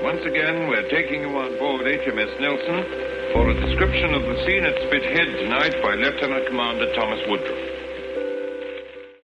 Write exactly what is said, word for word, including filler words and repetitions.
once again, we're taking you on board H M S Nelson for a description of the scene at Spithead tonight by Lieutenant Commander Thomas Woodruff.